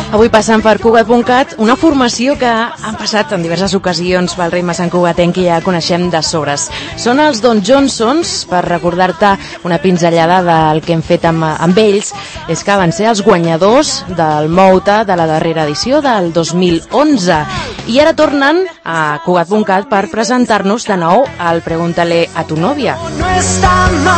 Avui passant per Cugat.cat, una formació que han passat en diverses ocasions pel ritme Sant Cugatenc i ja coneixem de sobres. Són els Don Johnsons, per recordar-te una pinzellada del que hem fet amb ells, és que van ser els guanyadors del Mouta de la darrera edició del 2011. I ara tornen a Cugat.cat per presentar-nos de nou el Pregúntale a tu novia. No està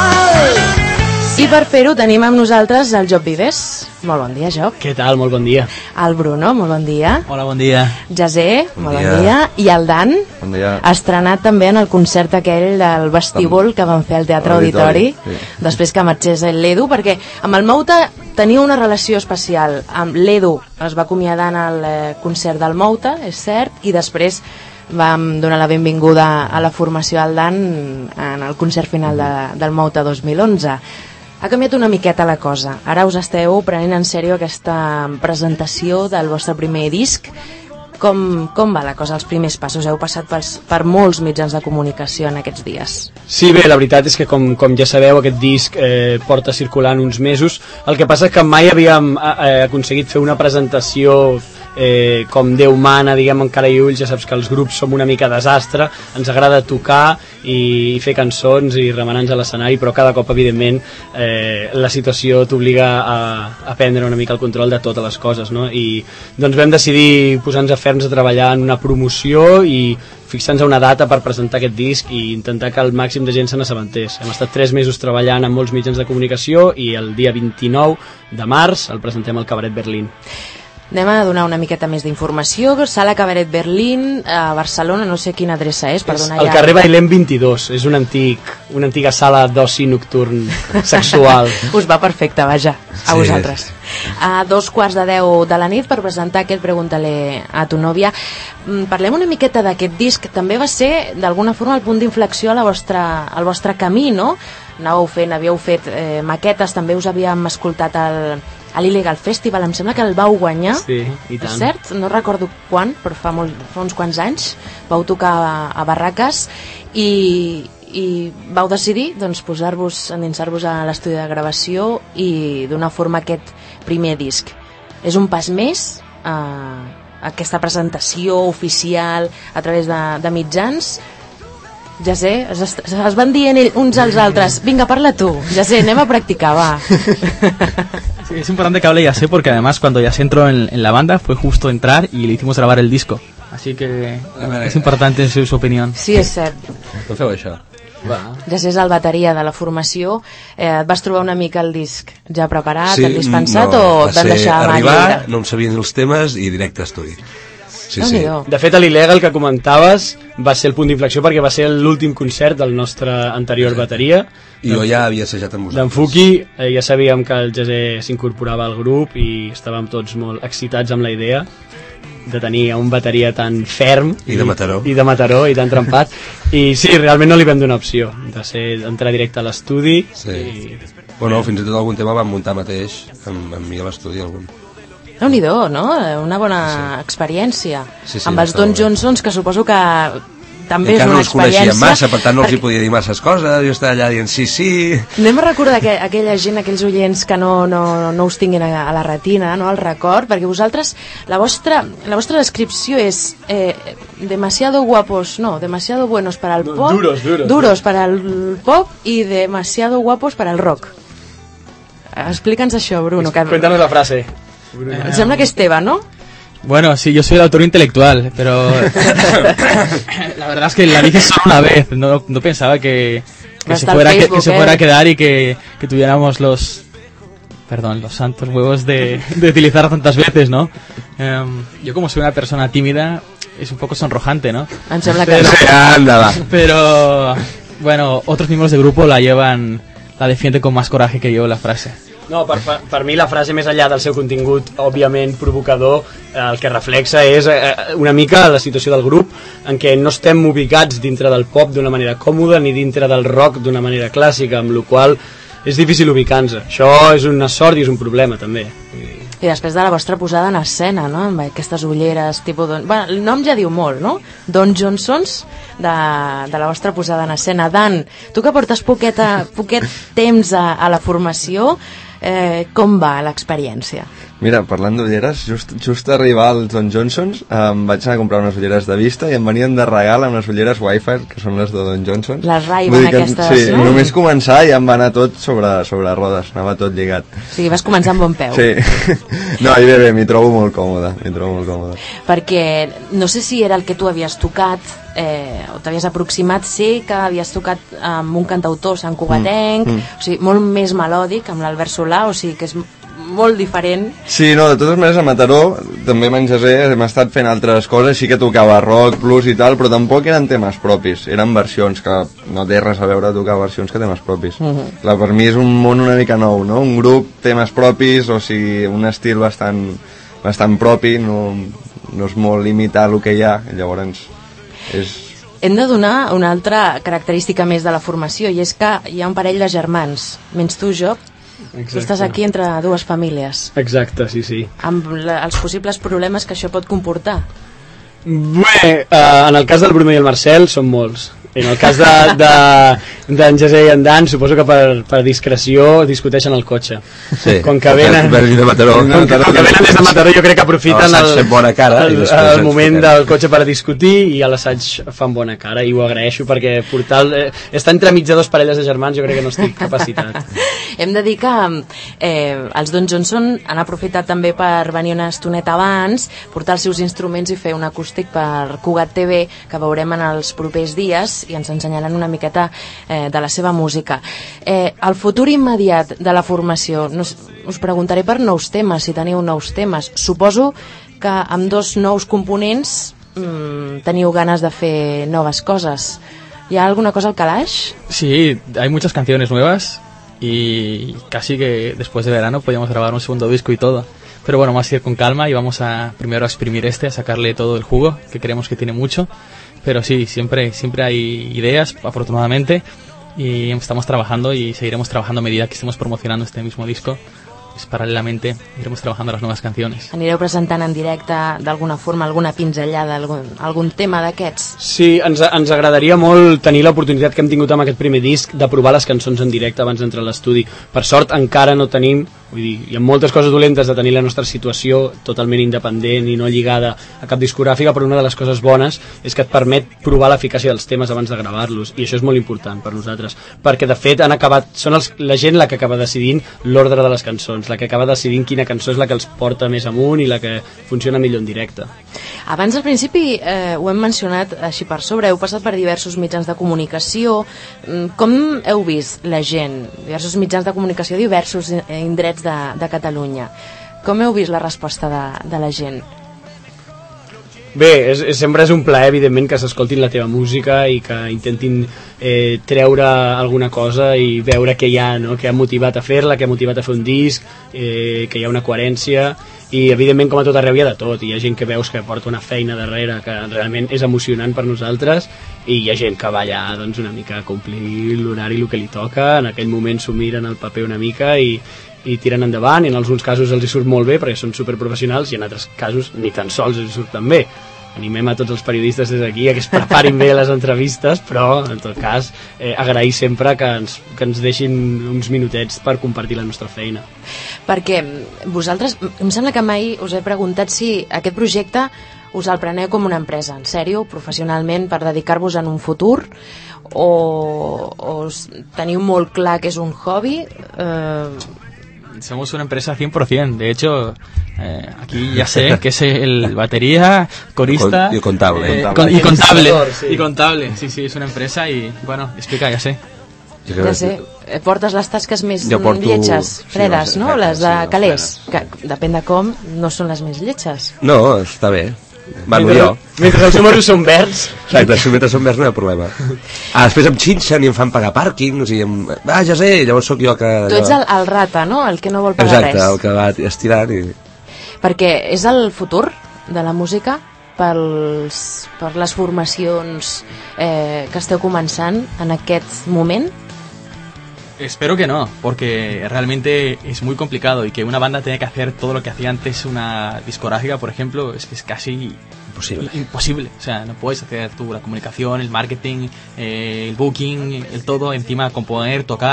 mal. I per fer-ho tenim amb nosaltres el Job Vives. Molt bon dia, Job. Què tal? Molt bon dia. El Bruno, molt bon dia. Hola, bon dia. José, molt bon dia. I el Dan, bon dia. Estrenat també en el concert aquell del vestíbul que van fer al Teatre Auditori, sí. Després que marxés l'Edu, perquè amb el Mouta tenia una relació especial. Amb l'Edu es va acomiadar en el concert del Mouta, és cert, i després vam donar la benvinguda a la formació al Dan en el concert final del Mouta 2011. Ha canviat una miqueta la cosa. Ara us esteu prenent en sèrio aquesta presentació del vostre primer disc. Com va la cosa, els primers passos? Heu passat per molts mitjans de comunicació en aquests dies. Sí, bé, la veritat és que com ja sabeu, aquest disc porta circulant uns mesos. El que passa és que mai havíem aconseguit fer una presentació com Déu mana, diguem, en cara i ulls. Ja saps que els grups som una mica desastre, ens agrada tocar i fer cançons i remenar-nos a l'escenari, però cada cop, evidentment, la situació t'obliga a prendre una mica el control de totes les coses, no? I doncs vam decidir posar-nos a fer-nos a treballar en una promoció i fixar-nos una data per presentar aquest disc i intentar que el màxim de gent se n'assabentés. Hem estat 3 mesos treballant en molts mitjans de comunicació i el dia 29 de març el presentem al Cabaret Berlín. Anem a donar una miqueta més d'informació. Sala Cabaret Berlín, a Barcelona, no sé quina adreça és. El carrer Bailén 22, és una antiga sala d'oci nocturn sexual. Us va perfecte, vaja, a vosaltres. A 2:15 de la nit per presentar aquest Pregúntale a tu novia. Parlem una miqueta d'aquest disc. També va ser, d'alguna forma, el punt d'inflexió al vostre camí, no? Havíeu fet maquetes, també us havíem escoltat a l'Illegal Festival, em sembla que el vau guanyar. Sí, i tant. És cert? No recordo quan, però fa uns quants anys vau tocar a Barraques i vau decidir doncs, endinsar-vos a l'estudi de gravació i donar forma a aquest primer disc. És un pas més a aquesta presentació oficial a través de mitjans. Ja sé, es van dient uns als altres, vinga, parla tu, ya sé, anem a practicar, va. Sí, es importante que hable Yasé porque además cuando Yasé entró en la banda fue justo entrar y le hicimos grabar el disco, así que es importante su opinión. Sí, és cert. Com feu això? Yasé és el bateria de la formació. Et vas trobar una mica el disc ja preparat, el disc pensat, o et van deixar a mà lliure? Arribar, no em sabien els temes i directe a estudi. Sí. De fet, l'Illegal que comentaves va ser el punt d'inflexió perquè va ser l'últim concert del nostre anterior bateria. I jo ja havia assajat amb vosaltres. D'en Fuki, ja sabíem que el José s'incorporava al grup i estàvem tots molt excitats amb la idea de tenir un bateria tan ferm i de Mataró i tan trempat. I sí, realment no li vam donar opció d'entrar directe a l'estudi. Sí. Bueno, fins i tot algun tema vam muntar mateix amb mi a l'estudi algun. Déu-n'hi-do, no? Una bona experiència. Sí, amb els Don Johnsons, que suposo que també és una experiència. Encara no els coneixíem massa, per tant no els hi podia dir masses coses, jo estava allà dient sí. Anem a recordar aquella gent, aquells oients que no us tinguin a la retina, no, al record, perquè vosaltres, la vostra descripció és demasiado guapos, no, demasiado buenos para el pop, duros para el pop y demasiado guapos para el rock. Explica'ns això, Bruno. Cuéntanos la frase. Em sembla que es teva, ¿no? Bueno, sí, yo soy el autor intelectual, pero la verdad es que la dije solo una vez, no pensaba que se fuera a quedar y que tuviéramos los santos huevos de utilizar tantas veces, ¿no? Yo como soy una persona tímida, es un poco sonrojante, ¿no? Em sembla que pero bueno, otros miembros del grupo la defienden con más coraje que yo la frase. No, per mi la frase, més enllà del seu contingut òbviament provocador, el que reflexa és una mica la situació del grup, en què no estem ubicats dintre del pop d'una manera còmoda ni dintre del rock d'una manera clàssica, amb la qual és difícil ubicar-nos. Això és una sort i és un problema també. I després de la vostra posada en escena, no? Amb aquestes ulleres tipus... Bueno, el nom ja diu molt, no? Don Johnsons, de la vostra posada en escena. Dan, tu que portes poquet temps a la formació, com va l'experiència? Mira, parlant d'ulleres, just arribar als Don Johnsons em vaig anar a comprar unes ulleres de vista i em venien de regal amb les ulleres Wi-Fi, que són les de Don Johnsons. Les Ray-Ban aquestes, sí, no? Només començar ja em va anar tot sobre rodes, anava tot lligat. O sigui, vas començar amb bon peu. Sí. No, i bé, m'hi trobo molt còmode, Perquè no sé si era el que tu havies tocat, o t'havies aproximat, sé que havies tocat amb un cantautor santcugatenc, o sigui, molt més melòdic, amb l'Albert Solà, o sigui que és molt diferent. Sí, no, de totes maneres a Mataró també hem estat fent altres coses, sí que tocava rock, blues i tal, però tampoc eren temes propis, eren versions, que no té res a veure tocar versions que temes propis. Clar, per mi és un món una mica nou, no? Un grup, temes propis, o sigui, un estil bastant propi, no és molt limitar el que hi ha, llavors és... Hem de donar una altra característica més de la formació, i és que hi ha un parell de germans, menys tu, Job. Exacte. Tu estàs aquí entre dues famílies. Exacte, sí. Amb els possibles problemes que això pot comportar. Bé, en el cas del Bruno i el Marcel són molts. En el cas d'en José i en Dan, suposo que per discreció discuteixen el cotxe. Sí, com que venen de Mataró. Com que venen des de Mataró, jo crec que aprofiten el moment del cotxe per discutir, i a l'assaig fan bona cara, i ho agraeixo, perquè estar entremig de dos parelles de germans jo crec que no estic capacitat. Hem de dir que els Don Johnson han aprofitat també per venir una estoneta abans, portar els seus instruments i fer un acústic per Cugat TV, que veurem en els propers dies, i ens ensenyaran una miqueta de la seva música. El futur immediat de la formació, us preguntaré per nous temes, si teniu nous temes. Suposo que amb dos nous components teniu ganes de fer noves coses. ¿Hi ha alguna cosa al calaix? Sí, hay muchas canciones nuevas y casi que después de verano podríamos grabar un segundo disco y todo. Pero bueno, vamos a ir con calma y vamos a primero a exprimir a sacarle todo el jugo, que creemos que tiene mucho. Pero sí, siempre hay ideas, afortunadamente, y estamos trabajando y seguiremos trabajando a medida que estemos promocionando este mismo disco. Pues paralelamente iremos trabajando las nuevas canciones. Anireu presentant en directe d'alguna forma alguna pinzellada, algun tema d'aquests? Sí, ens agradaria molt tenir l'oportunitat que hem tingut amb aquest primer disc de provar les cançons en directe abans d'entrar a l'estudi. Per sort encara no tenim, vull dir, hi ha moltes coses dolentes de tenir la nostra situació totalment independent i no lligada a cap discogràfica, però una de les coses bones és que et permet provar l'eficàcia dels temes abans de gravar-los, i això és molt important per nosaltres, perquè de fet són la gent la que acaba decidint l'ordre de les cançons, la que acaba decidint quina cançó és la que els porta més amunt i la que funciona millor en directe. Abans al principi ho hem mencionat així per sobre, heu passat per diversos mitjans de comunicació. Com heu vist la gent? Diversos mitjans de comunicació, diversos indrets de Catalunya. Com heu vist la resposta de la gent? Bé, sempre és un plaer, evidentment, que s'escoltin la teva música i que intentin treure alguna cosa i veure què hi ha, no? Què ha motivat a fer-la, què ha motivat a fer un disc, que hi ha una coherència, i evidentment, com a tot arreu, hi ha de tot. Hi ha gent que veus que porta una feina darrere que realment és emocionant per nosaltres, i hi ha gent que va allà doncs, una mica a complir l'horari, el que li toca, en aquell moment s'ho miren al paper una mica i tiren endavant, i en alguns casos els hi surt molt bé perquè són superprofessionals, i en altres casos ni tan sols els hi surt tan bé. Animem a tots els periodistes des d'aquí a que es preparin bé les entrevistes, però en tot cas agrair sempre que ens deixin uns minutets per compartir la nostra feina. Perquè vosaltres, em sembla que mai us he preguntat si aquest projecte us el preneu com una empresa, en sèrio, professionalment, per dedicar-vos en un futur, o teniu molt clar que és un hobby? Somos una empresa 100%. De hecho, aquí ya sé que es el batería, corista y contable. Y contable. Sí, es una empresa y, bueno, explica, ya sé. Ja sé, portes les tasques més lletges, fredes, no? Les de calés, que depèn de com, no són les més lletges. No, està bé. Mentre els números són verds. Exacte, mentre són verds no hi ha problema. Després em xinxen i em fan pagar pàrquing, o sigui, ja sé, llavors sóc jo que... Tu ets el rata, no? El que no vol pagar res. Exacte, el que va estirant i... Perquè és el futur de la música per les formacions que esteu començant en aquest moment? Espero que no, porque realmente es muy complicado y que una banda tenga que hacer todo lo que hacía antes una discográfica, por ejemplo, es que es casi imposible. O sea, no puedes hacer tú la comunicación, el marketing, el booking, el todo, encima componer, tocar.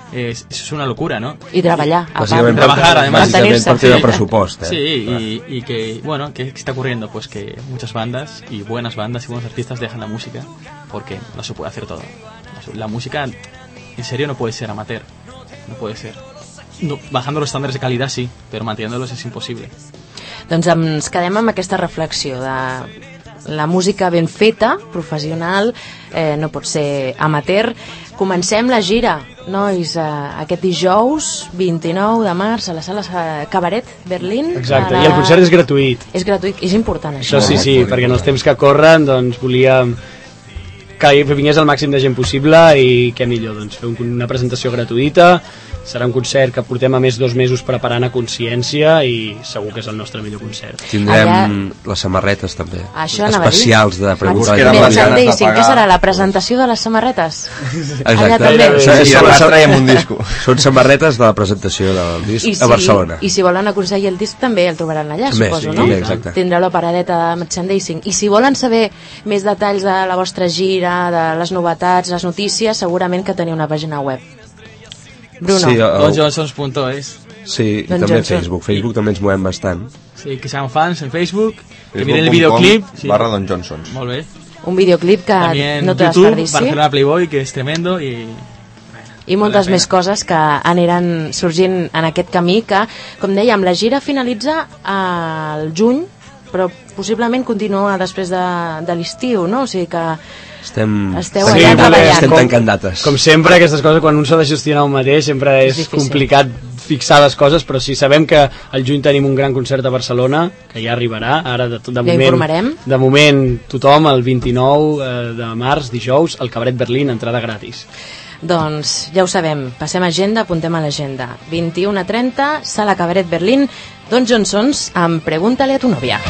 es una locura, ¿no? Y trabajar, además, partido de presupuesto. Sí, y que, bueno, ¿qué está ocurriendo? Pues que muchas bandas y buenos artistas dejan la música porque no se puede hacer todo. La música, en serio, no puede ser amateur, no puede ser. No, bajando los estándares de calidad sí, però manteniéndolos és impossible. Doncs ens quedem amb aquesta reflexió de la música ben feta, professional, no pot ser amateur. Comencem la gira, nois, aquest dijous 29 de març a la sala Cabaret Berlín. Exacte, i el concert és gratuït. És gratuït, és important això. Això sí, perquè en els temps que corren doncs volíem que vingués el màxim de gent possible i què millor, doncs fer una presentació gratuïta. Serà un concert que portem a més 2 mesos preparant a consciència i segur que és el nostre millor concert. Tindrem les samarretes també, això especials de Pregunta a la Merchandising. Què serà, la presentació de les samarretes? Exacte, són samarretes de la presentació del disc a Barcelona. I si volen aconseguir el disc també el trobaran allà, suposo, no? Tindrà la paradeta de Merchandising. I si volen saber més detalls de la vostra gira, de les novetats, les notícies, segurament que teniu una pàgina web. Bruno. Sí, donjohnssons.es. Sí, i també Facebook també ens movem bastant. Sí, que sean fans en Facebook, que miren el videoclip /Don Johnsons. Molt bé. Un videoclip que también no te YouTube, desperdici. Barcelona Playboy, que és tremendo i moltes més coses que aniran sorgint en aquest camí que, com dèiem, la gira finalitza al juny, però possiblement continua després de l'estiu, no? O sigui que esteu allà treballant. Estem tancant dates. Com sempre, aquestes coses, quan un s'ha de gestionar un mateix, sempre és complicat fixar les coses, però sí, sabem que al juny tenim un gran concert a Barcelona, que ja arribarà, ara de moment tothom, el 29 de març, dijous, al Cabaret Berlín, entrada gratis. Doncs ja ho sabem, passem agenda, apuntem a l'agenda. 21:30, sala Cabaret Berlín, Don Johnsons amb Pregúntale a tu novia.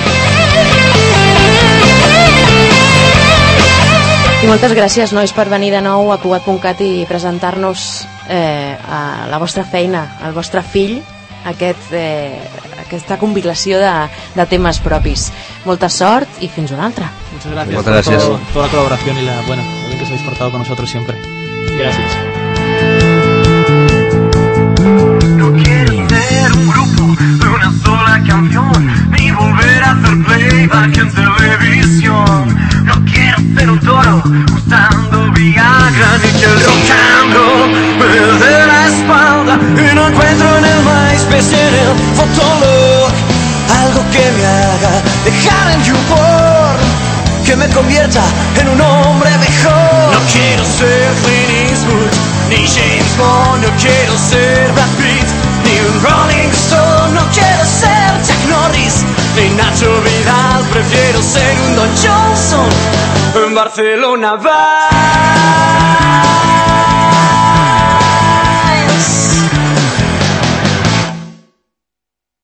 I moltes gràcies, nois, per venir de nou a Cugat.cat i presentar-nos a la vostra feina, al vostre fill, aquesta compilació de temes propis. Molta sort i fins una altra. Muchas gracias por toda la colaboración y lo bien que os habéis portado con nosotros siempre. Gracias. No quiero ser un grupo de una sola canción, ni volver a hacer playback en televisión. No quiero ser un toro usando Viagra, ni que el rock and roll me dé la espalda. Y no encuentro en el MySpace y en el Fotolog algo que me haga dejar el YouPorn, que me convierta en un hombre mejor. No quiero ser Clint Eastwood, ni James Bond. No quiero ser Brad Pitt, ni un Rolling Stone. No quiero ser Chuck Norris, ni Nacho Vidal. Prefiero ser un Don Johnson en Barcelona Bar.